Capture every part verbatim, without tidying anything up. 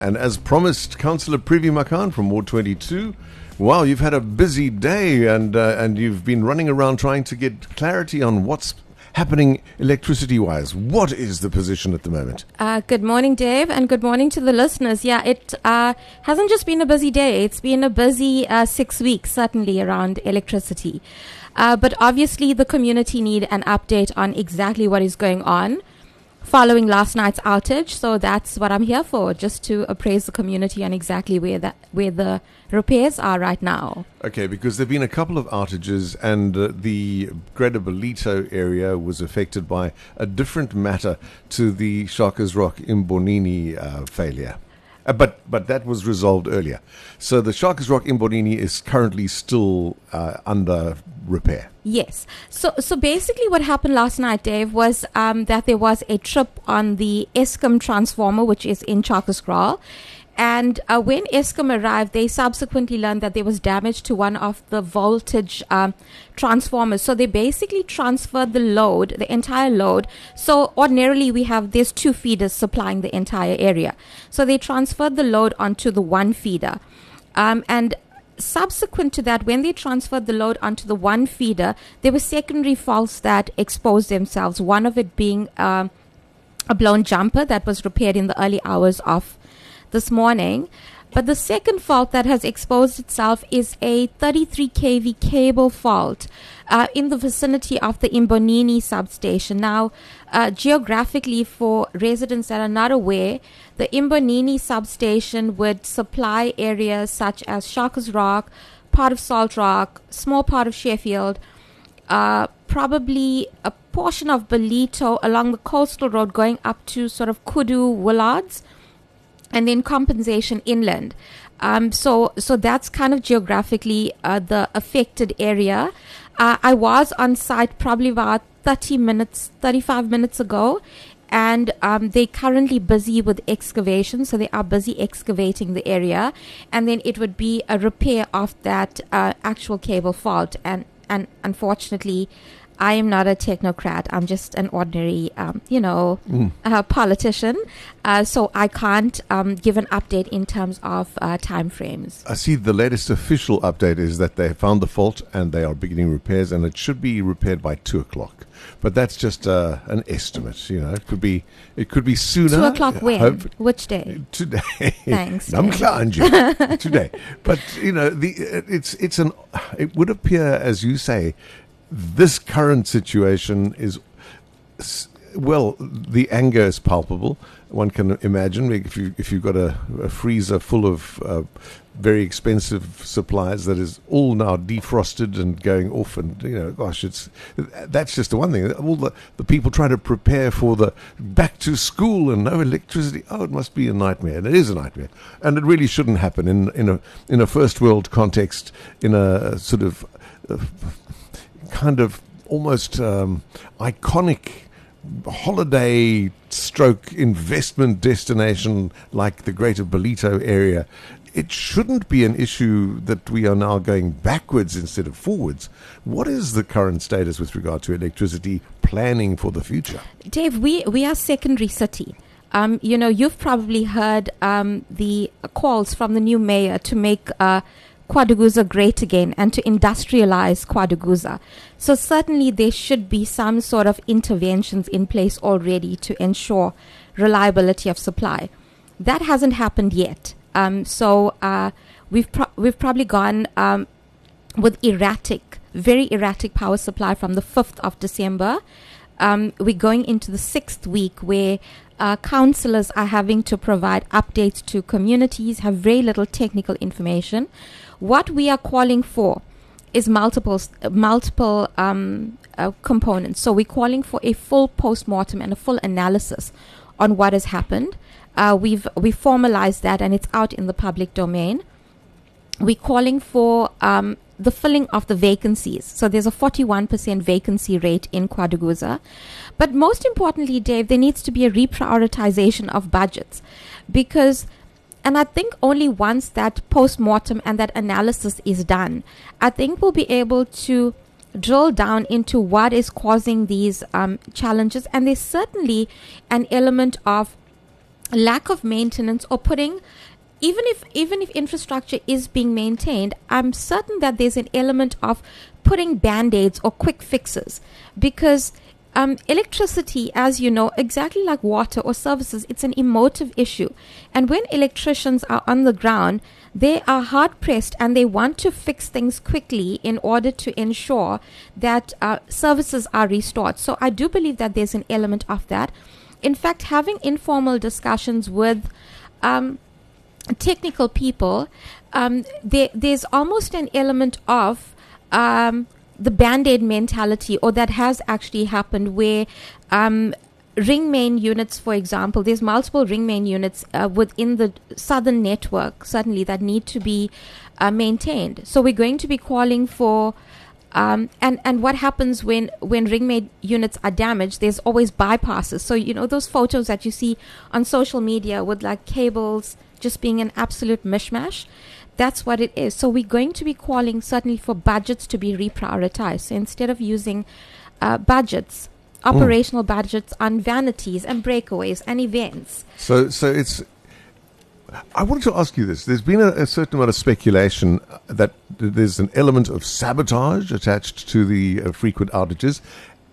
And as promised, Councillor Privi Makan from Ward twenty-two. Wow, you've had a busy day and uh, and you've been running around trying to get clarity on what's happening electricity-wise. What is the position at the moment? Uh, good morning, Dave, and good morning to the listeners. Yeah, it uh, hasn't just been a busy day. It's been a busy uh, six weeks, certainly, around electricity. Uh, but obviously, the community need an update on exactly what is going on following last night's outage. So that's what I'm here for, just to appraise the community on exactly where that where the repairs are right now. Okay, because there have been a couple of outages and uh, the Greater Belito area was affected by a different matter to the Shaka's Rock Imbonini uh, failure. Uh, but but that was resolved earlier. So the Shaka's Rock Imbonini is currently still uh, under repair. Yes. So so basically what happened last night, Dave, was um, that there was a trip on the Eskom transformer, which is in Charkaskraal. And uh, when Eskom arrived, they subsequently learned that there was damage to one of the voltage um, transformers. So they basically transferred the load, the entire load. So ordinarily we have, there's two feeders supplying the entire area. So they transferred the load onto the one feeder. Um, and subsequent to that, when they transferred the load onto the one feeder, there were secondary faults that exposed themselves. One of it being uh, a blown jumper that was repaired in the early hours of this morning. But the second fault that has exposed itself is a thirty-three k V cable fault uh, in the vicinity of the Imbonini substation. Now, uh, geographically, for residents that are not aware, the Imbonini substation would supply areas such as Shaka's Rock, part of Salt Rock, small part of Sheffield, uh, probably a portion of Belito along the coastal road going up to sort of Kudu, Willards, and then compensation inland. Um, so so that's kind of geographically uh, the affected area. Uh, I was on site probably about thirty minutes, thirty-five minutes ago, and um, they're currently busy with excavation. So they are busy excavating the area, and then it would be a repair of that uh, actual cable fault. And, and unfortunately, I am not a technocrat. I'm just an ordinary, um, you know, mm. uh, politician. Uh, so I can't um, give an update in terms of uh, timeframes. I see the latest official update is that they found the fault and they are beginning repairs, and it should be repaired by two o'clock. But that's just uh, an estimate. You know, it could be it could be sooner. Two o'clock when? Hope, Which day? Today. Thanks. I'm today. But you know, the it's it's an. It would appear, as you say, this current situation is, well, the anger is palpable. One can imagine if you if you've got a, a freezer full of uh, very expensive supplies that is all now defrosted and going off, and you know, gosh, it's that's just the one thing. All the the people trying to prepare for the back to school and no electricity. Oh, it must be a nightmare, and it is a nightmare, and it really shouldn't happen in in a in a first world context, in a sort of uh, kind of almost um, iconic holiday stroke investment destination like the Greater Belito area. It shouldn't be an issue that we are now going backwards instead of forwards. What is the current status with regard to electricity planning for the future? Dave, we, we are secondary city. Um, you know, you've probably heard um, the calls from the new mayor to make uh, KwaDukuza great again and to industrialize KwaDukuza. So certainly there should be some sort of interventions in place already to ensure reliability of supply. That hasn't happened yet. Um, so uh, we've pro- we've probably gone um, with erratic, very erratic power supply from the fifth of December. Um, we're going into the sixth week where uh, councillors are having to provide updates to communities, have very little technical information. What we are calling for is multiple multiple um, uh, components. So we're calling for a full post-mortem and a full analysis on what has happened. Uh, we've we formalized that, and it's out in the public domain. We're calling for um, the filling of the vacancies. So there's a forty-one percent vacancy rate in KwaDukuza. But most importantly, Dave, there needs to be a reprioritization of budgets, because And I think only once that post-mortem and that analysis is done, I think we'll be able to drill down into what is causing these um, challenges. And there's certainly an element of lack of maintenance or putting, even if even if infrastructure is being maintained, I'm certain that there's an element of putting band-aids or quick fixes, because um, electricity, as you know, exactly like water or services, it's an emotive issue. And when electricians are on the ground, they are hard-pressed and they want to fix things quickly in order to ensure that uh, services are restored. So I do believe that there's an element of that. In fact, having informal discussions with um, technical people, um, there, there's almost an element of um, the Band-Aid mentality, or that has actually happened, where um, ring main units, for example, there's multiple ring main units uh, within the southern network, certainly, that need to be uh, maintained. So we're going to be calling for Um, and, and what happens when, when ring main units are damaged, there's always bypasses. So, you know, those photos that you see on social media with like cables just being an absolute mishmash, that's what it is. So we're going to be calling certainly for budgets to be reprioritized. So instead of using uh, budgets, operational mm. budgets on vanities and breakaways and events. So, so it's... I wanted to ask you this. There's been a, a certain amount of speculation that there's an element of sabotage attached to the uh, frequent outages,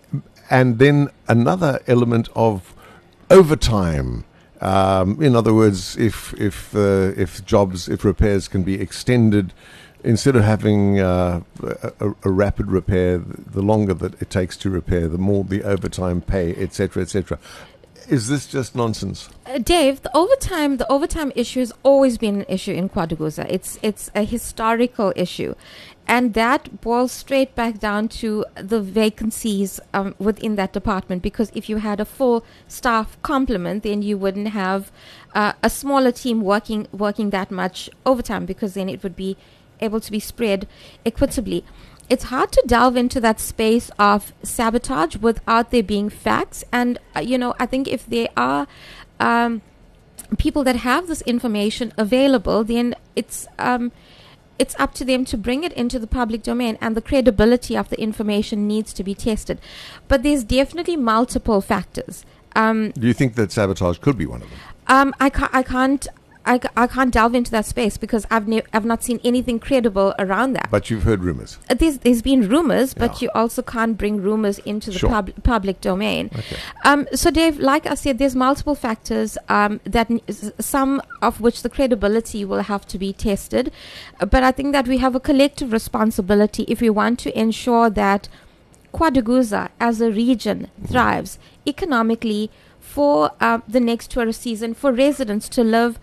and then another element of overtime. Um, in other words, if if uh, if jobs, if repairs can be extended, instead of having uh, a, a rapid repair, the longer that it takes to repair, the more the overtime pay, et cetera, et cetera. Is this just nonsense? Uh, Dave, the overtime the overtime issue has always been an issue in KwaDukuza. It's it's a historical issue. And that boils straight back down to the vacancies um, within that department, because if you had a full staff complement, then you wouldn't have uh, a smaller team working working that much overtime, because then it would be able to be spread equitably. It's hard to delve into that space of sabotage without there being facts. And, uh, you know, I think if there are um, people that have this information available, then it's um, it's up to them to bring it into the public domain, and the credibility of the information needs to be tested. But there's definitely multiple factors. Um, Do you think that sabotage could be one of them? Um, I, ca- I can't... I, I can't delve into that space because I've ne- I've not seen anything credible around that. But you've heard rumors. Uh, there's there's been rumors, Yeah. but you also can't bring rumors into the Sure. pub- public domain. Okay. Um, so Dave, like I said, there's multiple factors um, that n- s- some of which the credibility will have to be tested. Uh, but I think that we have a collective responsibility if we want to ensure that KwaDukuza as a region thrives economically for uh, the next tourist season, for residents to live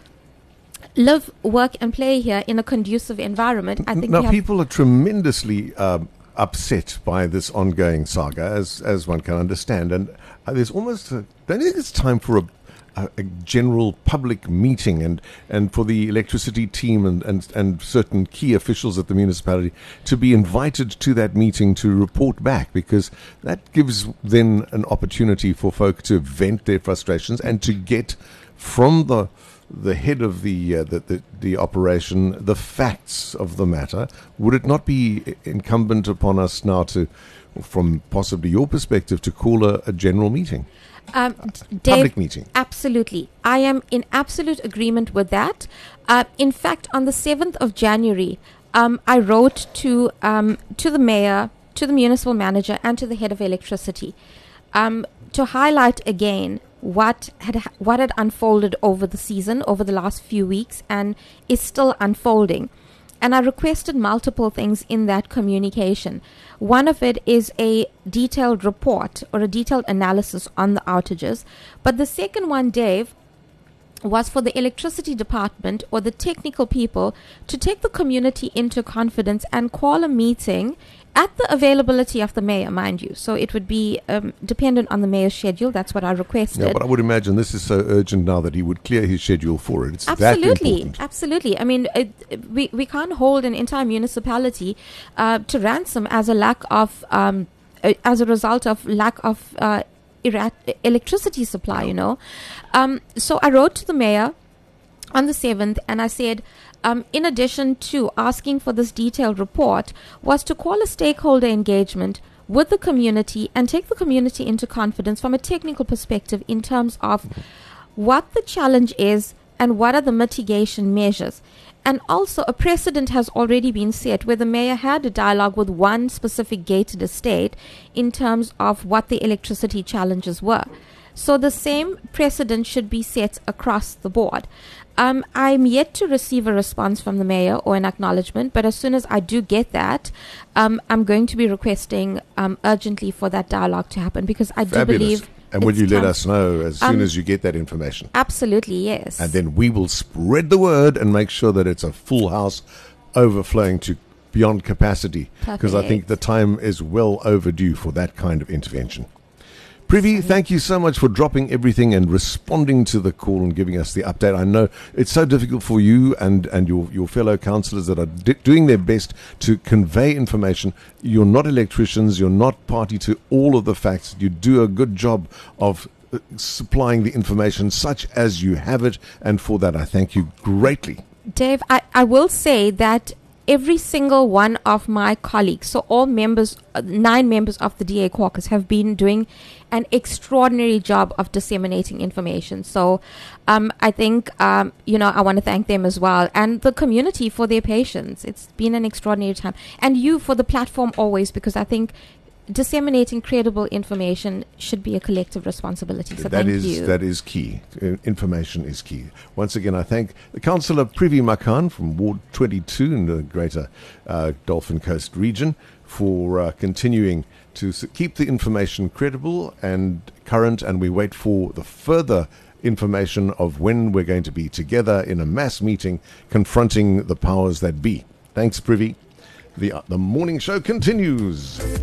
live, work, and play here in a conducive environment. I think now, we have people are tremendously um, upset by this ongoing saga, as as one can understand. And uh, there's almost, a, don't you think it's time for a, a, a general public meeting, and, and for the electricity team and, and, and certain key officials at the municipality to be invited to that meeting to report back, because that gives then an opportunity for folk to vent their frustrations and to get from the the head of the, uh, the, the the operation the facts of the matter. Would it not be incumbent upon us now to, from possibly your perspective, to call a, a general meeting? Um, a Dave, public meeting. Absolutely. I am in absolute agreement with that. Uh, in fact, on the seventh of January, um, I wrote to um, to the mayor, to the municipal manager, and to the head of electricity um, to highlight again what had what had unfolded over the season, over the last few weeks, and is still unfolding. And I requested multiple things in that communication. One of it is a detailed report or a detailed analysis on the outages. But the second one, Dave, was for the electricity department or the technical people to take the community into confidence and call a meeting at the availability of the mayor, mind you. So it would be um, dependent on the mayor's schedule. That's what I requested. Yeah, but I would imagine this is so urgent now that he would clear his schedule for it. It's absolutely, that important. Absolutely. I mean, it, we we can't hold an entire municipality uh, to ransom as a lack of, um, uh, as a result of lack of uh, ira- electricity supply. You know, um, so I wrote to the mayor on the seventh, and I said, Um, in addition to asking for this detailed report, was to call a stakeholder engagement with the community and take the community into confidence from a technical perspective in terms of what the challenge is and what are the mitigation measures. And also, a precedent has already been set where the mayor had a dialogue with one specific gated estate in terms of what the electricity challenges were. So the same precedent should be set across the board. Um, I'm yet to receive a response from the mayor or an acknowledgement, but as soon as I do get that, um, I'm going to be requesting um, urgently for that dialogue to happen, because I Fabulous. do believe. And will you let time. us know as soon Um, as you get that information? Absolutely, yes. And then we will spread the word and make sure that it's a full house, overflowing to beyond capacity. Because I think the time is well overdue for that kind of intervention. Privy, thank you so much for dropping everything and responding to the call and giving us the update. I know it's so difficult for you and, and your, your fellow councillors that are di- doing their best to convey information. You're not electricians. You're not party to all of the facts. You do a good job of uh, supplying the information such as you have it. And for that, I thank you greatly. Dave, I, I will say that every single one of my colleagues, so all members, uh, nine members of the D A caucus, have been doing an extraordinary job of disseminating information. So um, I think, um, you know, I want to thank them as well, and the community for their patience. It's been an extraordinary time. And you for the platform always, because I think disseminating credible information should be a collective responsibility. So that thank is you. that is key. Uh, Information is key. Once again, I thank the Councillor Privy Makan from Ward twenty-two in the Greater uh, Dolphin Coast region for uh, continuing to s- keep the information credible and current, and we wait for the further information of when we're going to be together in a mass meeting confronting the powers that be. Thanks, Privy. The, uh, the morning show continues.